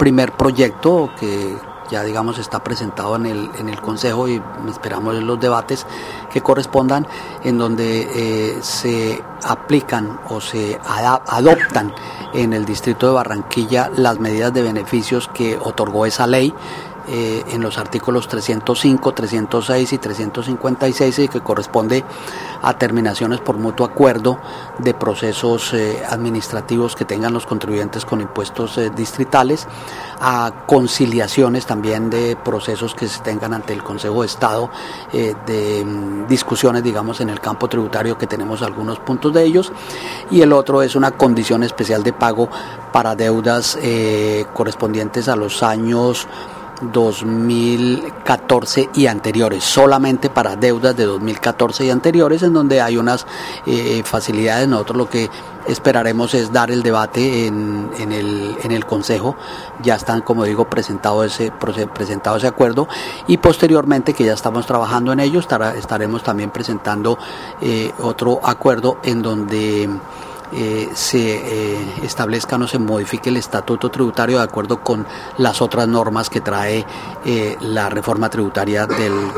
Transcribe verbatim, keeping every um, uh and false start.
primer proyecto que ya digamos está presentado en el, en el Consejo y esperamos los debates que correspondan, en donde eh, se aplican o se adap- adoptan en el distrito de Barranquilla las medidas de beneficios que otorgó esa ley eh, en los artículos trescientos cinco, trescientos seis y trescientos cincuenta y seis, y que corresponde a terminaciones por mutuo acuerdo de procesos eh, administrativos que tengan los contribuyentes con impuestos eh, distritales, a conciliaciones también de procesos que se tengan ante el Consejo de Estado, eh, de mm, discusiones digamos en el campo tributario, que tenemos algunos puntos de ellos, y el otro es una condición especial de pago para deudas eh, correspondientes a los años dos mil catorce y anteriores, solamente para deudas de dos mil catorce y anteriores, en donde hay unas eh, facilidades. Nosotros lo que esperaremos es dar el debate en, en, el, en el Consejo. Ya están, como digo, presentado ese, presentado ese acuerdo, y posteriormente, que ya estamos trabajando en ello, estará, estaremos también presentando eh, otro acuerdo en donde Eh, se eh, establezca, no se modifique el estatuto tributario de acuerdo con las otras normas que trae eh, la reforma tributaria del